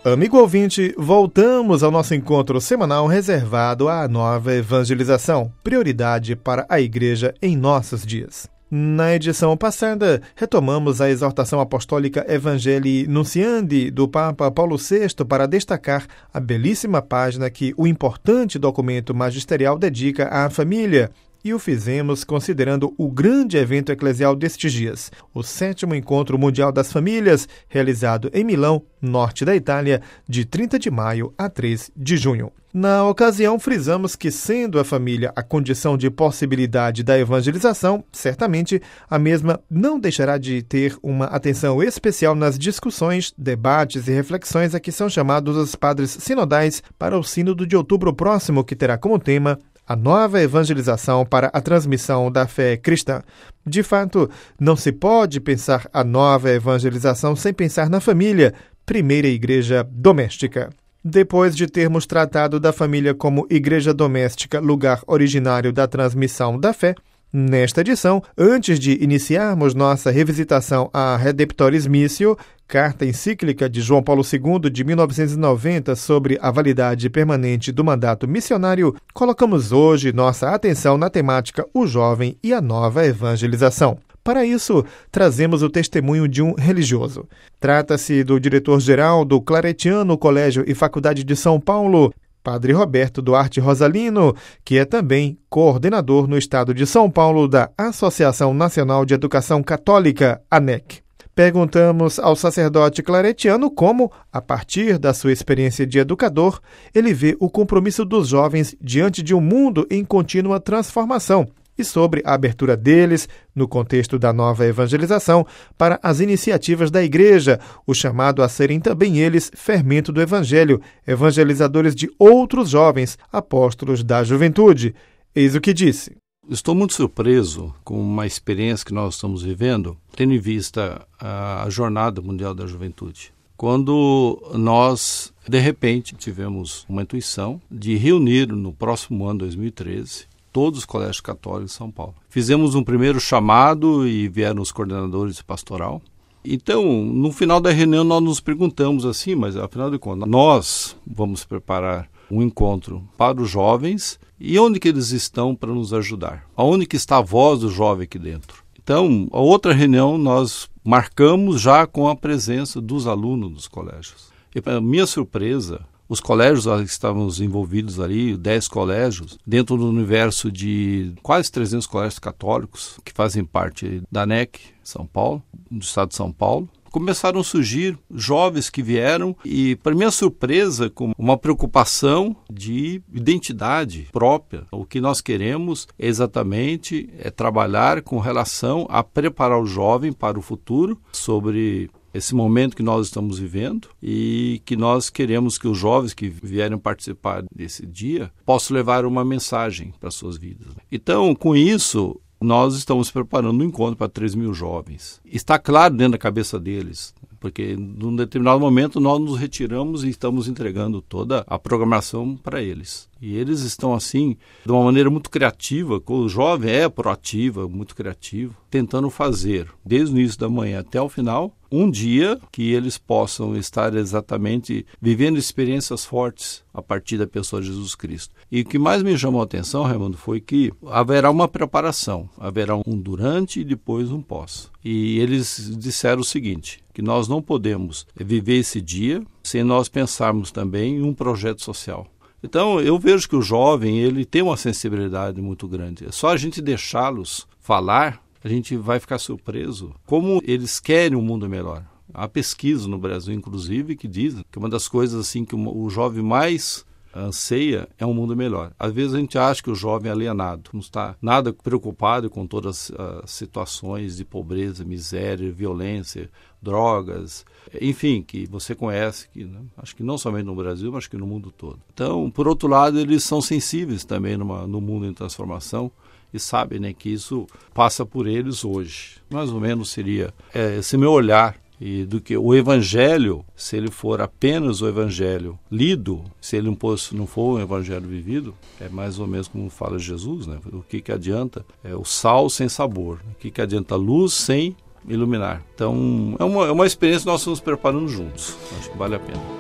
Amigo ouvinte, voltamos ao nosso encontro semanal reservado à nova evangelização, prioridade para a Igreja em nossos dias. Na edição passada, retomamos a exortação apostólica Evangelii Nunciandi do Papa Paulo VI para destacar a belíssima página que o importante documento magisterial dedica à família. E o fizemos considerando o grande evento eclesial destes dias, o 7º Encontro Mundial das Famílias, realizado em Milão, norte da Itália, de 30 de maio a 3 de junho. Na ocasião, frisamos que, sendo a família a condição de possibilidade da evangelização, certamente a mesma não deixará de ter uma atenção especial nas discussões, debates e reflexões a que são chamados os padres sinodais para o Sínodo de outubro próximo, que terá como tema a nova evangelização para a transmissão da fé cristã. De fato, não se pode pensar a nova evangelização sem pensar na família, primeira igreja doméstica. Depois de termos tratado da família como igreja doméstica, lugar originário da transmissão da fé, nesta edição, antes de iniciarmos nossa revisitação à Redemptoris Missio, carta encíclica de João Paulo II de 1990 sobre a validade permanente do mandato missionário, colocamos hoje nossa atenção na temática O Jovem e a Nova Evangelização. Para isso, trazemos o testemunho de um religioso. Trata-se do diretor-geral do Claretiano Colégio e Faculdade de São Paulo, Padre Roberto Duarte Rosalino, que é também coordenador no estado de São Paulo da Associação Nacional de Educação Católica, ANEC. Perguntamos ao sacerdote claretiano como, a partir da sua experiência de educador, ele vê o compromisso dos jovens diante de um mundo em contínua transformação e sobre a abertura deles, no contexto da nova evangelização, para as iniciativas da Igreja, o chamado a serem também eles fermento do Evangelho, evangelizadores de outros jovens, apóstolos da juventude. Eis o que disse. Estou muito surpreso com uma experiência que nós estamos vivendo, tendo em vista a Jornada Mundial da Juventude. Quando nós, de repente, tivemos uma intuição de reunir no próximo ano, 2013, todos os colégios católicos de São Paulo. Fizemos um primeiro chamado e vieram os coordenadores de pastoral. Então, no final da reunião, nós nos perguntamos assim, mas afinal de contas, nós vamos preparar um encontro para os jovens e onde que eles estão para nos ajudar? Aonde que está a voz do jovem aqui dentro? Então, a outra reunião nós marcamos já com a presença dos alunos dos colégios. E para minha surpresa, os colégios que estávamos envolvidos ali, 10 colégios, dentro do universo de quase 300 colégios católicos que fazem parte da ANEC, São Paulo, do estado de São Paulo, começaram a surgir jovens que vieram e, para minha surpresa, com uma preocupação de identidade própria. O que nós queremos exatamente é trabalhar com relação a preparar o jovem para o futuro sobre esse momento que nós estamos vivendo e que nós queremos que os jovens que vierem participar desse dia possam levar uma mensagem para as suas vidas. Então, com isso, nós estamos preparando um encontro para 3.000 jovens. Está claro dentro da cabeça deles, porque num determinado momento nós nos retiramos e estamos entregando toda a programação para eles. E eles estão assim, de uma maneira muito criativa, o jovem é proativo, muito criativo, tentando fazer, desde o início da manhã até o final, um dia que eles possam estar exatamente vivendo experiências fortes a partir da pessoa de Jesus Cristo. E o que mais me chamou a atenção, Raimundo, foi que haverá uma preparação, haverá um durante e depois um pós. E eles disseram o seguinte, que nós não podemos viver esse dia sem nós pensarmos também em um projeto social. Então, eu vejo que o jovem ele tem uma sensibilidade muito grande. É só a gente deixá-los falar, a gente vai ficar surpreso como eles querem um mundo melhor. Há pesquisa no Brasil, inclusive, que diz que uma das coisas assim que o jovem mais anseia é um mundo melhor. Às vezes a gente acha que o jovem é alienado, não está nada preocupado com todas as situações de pobreza, miséria, violência, drogas, enfim, que você conhece, que, né? Acho que não somente no Brasil, mas acho que no mundo todo. Então, por outro lado, eles são sensíveis também no mundo em transformação e sabem, né, que isso passa por eles hoje. Mais ou menos seria esse meu olhar. E do que o Evangelho, se ele for apenas o Evangelho lido, se ele não for um Evangelho vivido, é mais ou menos como fala Jesus, né? O que adianta? É o sal sem sabor. O que adianta a luz sem iluminar? Então, é uma experiência que nós estamos preparando juntos. Acho que vale a pena.